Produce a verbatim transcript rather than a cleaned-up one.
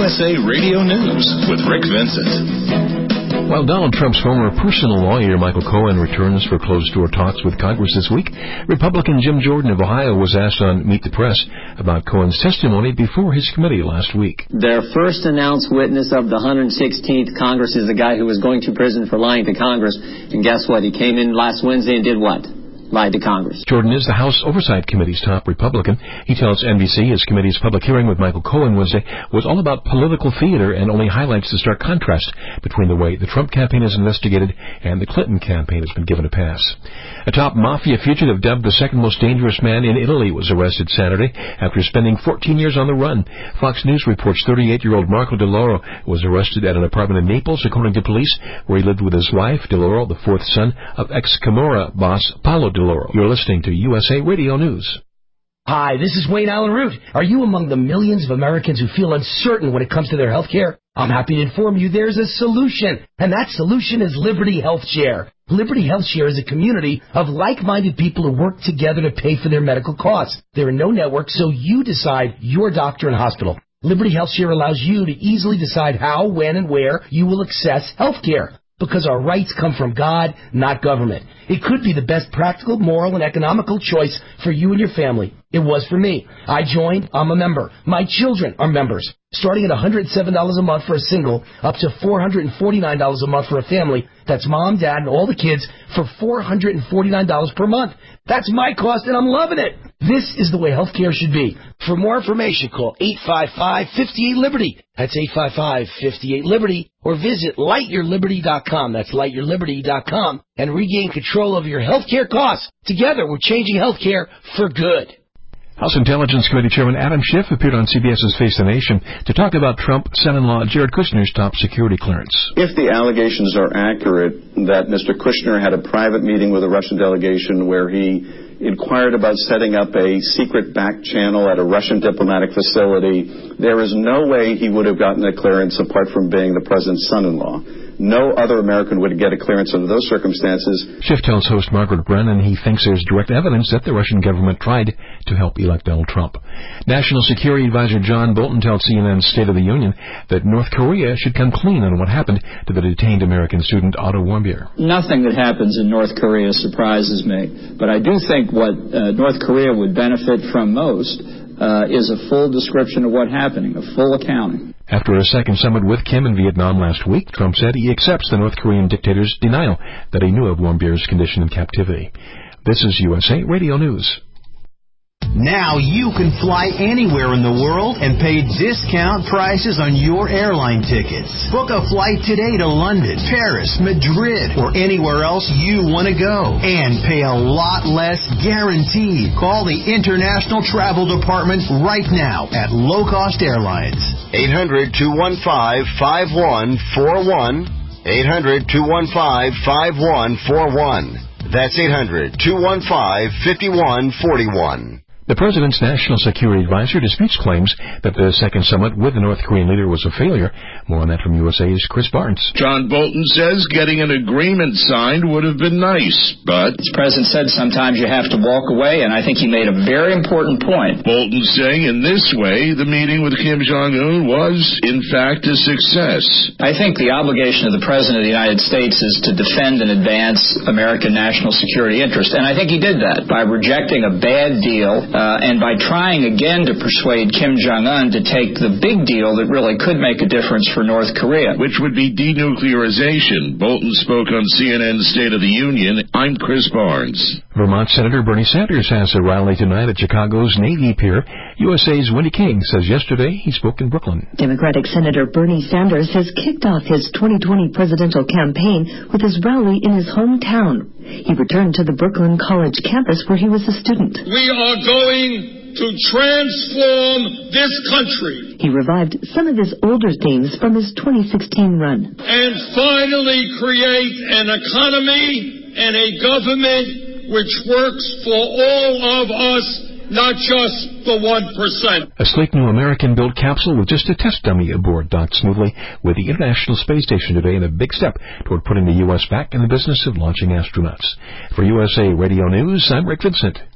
S A Radio News with Rick Vincent. While Donald Trump's former personal lawyer, Michael Cohen, returns for closed-door talks with Congress this week, Republican Jim Jordan of Ohio was asked on Meet the Press about Cohen's testimony before his committee last week. Their first announced witness of the one hundred sixteenth Congress is the guy who was going to prison for lying to Congress. And guess what? He came in last Wednesday and did what? Lied to Congress. Jordan is the House Oversight Committee's top Republican. He tells N B C his committee's public hearing with Michael Cohen Wednesday was all about political theater and only highlights the stark contrast between the way the Trump campaign is investigated and the Clinton campaign has been given a pass. A top mafia fugitive dubbed the second most dangerous man in Italy was arrested Saturday after spending fourteen years on the run. Fox News reports thirty-eight-year-old Marco DeLauro was arrested at an apartment in Naples, according to police, where he lived with his wife, DeLauro, the fourth son of ex-Camorra boss Paolo DeLauro. You're listening to U S A Radio News. Hi, this is Wayne Allen Root. Are you among the millions of Americans who feel uncertain when it comes to their health care? I'm happy to inform you there's a solution, and that solution is Liberty Health Share. Liberty Health Share is a community of like-minded people who work together to pay for their medical costs. There are no networks, so you decide your doctor and hospital. Liberty Health Share allows you to easily decide how, when, and where you will access health care. Because our rights come from God, not government. It could be the best practical, moral, and economical choice for you and your family. It was for me. I joined. I'm a member. My children are members. Starting at one hundred seven dollars a month for a single, up to four hundred forty-nine dollars a month for a family. That's mom, dad, and all the kids for four hundred forty-nine dollars per month. That's my cost, and I'm loving it. This is the way healthcare should be. For more information, call eight five five, five eight, Liberty. That's eight five five, five eight, Liberty. Or visit light your liberty dot com. That's light your liberty dot com. And regain control of your healthcare costs. Together, we're changing healthcare for good. House Intelligence Committee Chairman Adam Schiff appeared on C B S's Face the Nation to talk about Trump son-in-law Jared Kushner's top security clearance. If the allegations are accurate that Mister Kushner had a private meeting with a Russian delegation where he inquired about setting up a secret back channel at a Russian diplomatic facility, there is no way he would have gotten a clearance apart from being the president's son-in-law. No other American would get a clearance under those circumstances. Schiff tells host Margaret Brennan he thinks there's direct evidence that the Russian government tried to help elect Donald Trump. National Security Advisor John Bolton tells C N N's State of the Union that North Korea should come clean on what happened to the detained American student Otto Warmbier. Nothing that happens in North Korea surprises me, but I do think what uh, North Korea would benefit from most uh, is a full description of what happened, a full accounting. After a second summit with Kim in Vietnam last week, Trump said he accepts the North Korean dictator's denial that he knew of Warmbier's condition in captivity. This is U S A Radio News. Now you can fly anywhere in the world and pay discount prices on your airline tickets. Book a flight today to London, Paris, Madrid, or anywhere else you want to go. And pay a lot less guaranteed. Call the International Travel Department right now at Low Cost Airlines. eight hundred, two one five, five one four one. eight hundred, two one five, five one four one. That's eight hundred, two one five, five one four one. The President's National Security Advisor disputes claims that the second summit with the North Korean leader was a failure. More on that from U S A's Chris Barnes. John Bolton says getting an agreement signed would have been nice, but... The President said sometimes you have to walk away, and I think he made a very important point. Bolton saying in this way the meeting with Kim Jong-un was, in fact, a success. I think the obligation of the President of the United States is to defend and advance American national security interest, and I think he did that by rejecting a bad deal Uh, and by trying again to persuade Kim Jong-un to take the big deal that really could make a difference for North Korea. Which would be denuclearization. Bolton spoke on C N N's State of the Union. I'm Chris Barnes. Vermont Senator Bernie Sanders has a rally tonight at Chicago's Navy Pier. U S A's Wendy King says yesterday he spoke in Brooklyn. Democratic Senator Bernie Sanders has kicked off his twenty twenty presidential campaign with his rally in his hometown. He returned to the Brooklyn College campus where he was a student. We are going to transform this country. He revived some of his older themes from his twenty sixteen run. And finally create an economy and a government which works for all of us, not just the one percent. A sleek new American-built capsule with just a test dummy aboard docked smoothly with the International Space Station today in a big step toward putting the U S back in the business of launching astronauts. For U S A Radio News, I'm Rick Vincent.